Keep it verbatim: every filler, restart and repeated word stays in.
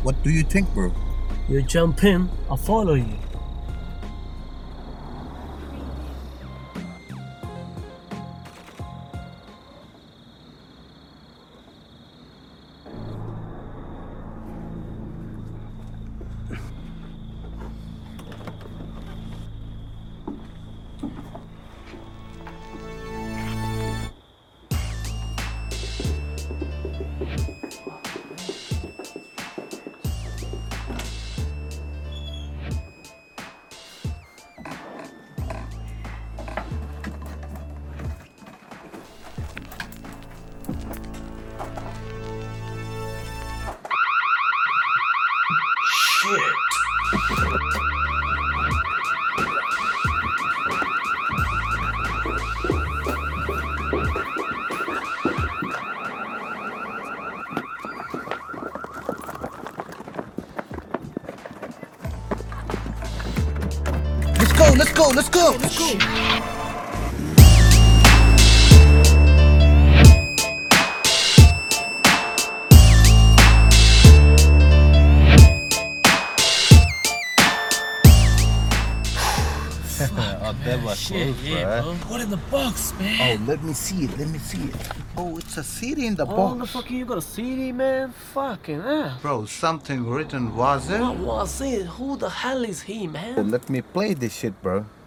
What do you think, bro? You jump in, I'll follow you. Let's go, let's go, let's go! Let's go! Oh, that was Shit, close, yeah, bro. bro. Put in the box, man. Oh, let me see it, let me see it. Oh, it's a C D in the Oh, the box. fuck you got a C D, man? Fucking hell. Bro, something written was it? What was it? Who the hell is he, man? Let me play this shit, bro.